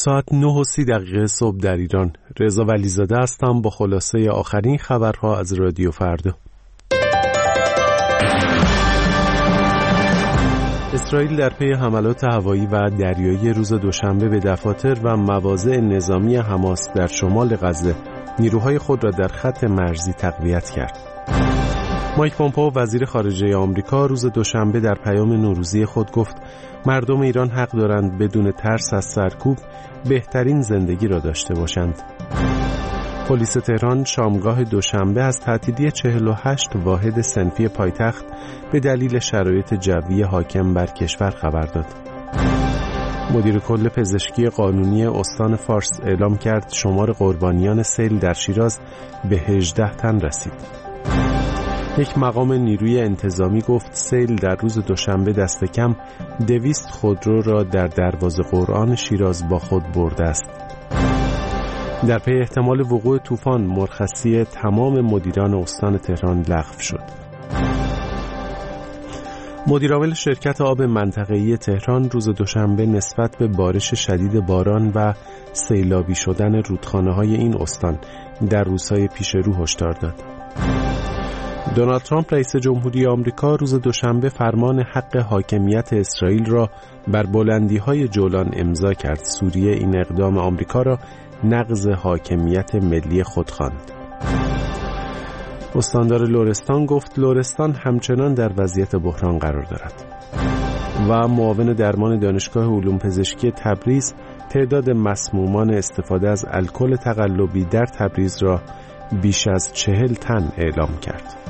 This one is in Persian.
ساعت 9:30 صبح در ایران. رضا ولیزاده هستم با خلاصه آخرین خبرها از رادیو فردا. اسرائیل در پی حملات هوایی و دریایی روز دوشنبه به دفاتر و مواضع نظامی حماس در شمال غزه نیروهای خود را در خط مرزی تقویت کرد. مایک پومپئو وزیر خارجه آمریکا روز دوشنبه در پیام نوروزی خود گفت مردم ایران حق دارند بدون ترس از سرکوب بهترین زندگی را داشته باشند. پلیس تهران شامگاه دوشنبه از تعطیلی 48 واحد صنفی پایتخت به دلیل شرایط جوی حاکم بر کشور خبر داد. مدیر کل پزشکی قانونی استان فارس اعلام کرد شمار قربانیان سیل در شیراز به 18 تن رسید. یک مقام نیروی انتظامی گفت سیل در روز دوشنبه دست کم 200 خودرو را در دروازه قرآن شیراز با خود برده است. در پی احتمال وقوع طوفان مرخصی تمام مدیران استان تهران لغو شد. مدیرعامل شرکت آب منطقه‌ای تهران روز دوشنبه نسبت به بارش شدید باران و سیلابی شدن رودخانه‌های این استان در روزهای پیش رو هشدار داد. دونالد ترامپ رئیس جمهوری آمریکا روز دوشنبه فرمان حق حاکمیت اسرائیل را بر بلندی‌های جولان امضا کرد. سوریه این اقدام آمریکا را نقض حاکمیت ملی خود خواند. استاندار لرستان گفت لرستان همچنان در وضعیت بحران قرار دارد. و معاون درمان دانشگاه علوم پزشکی تبریز تعداد مسمومان استفاده از الکل تقلبی در تبریز را بیش از 40 تن اعلام کرد.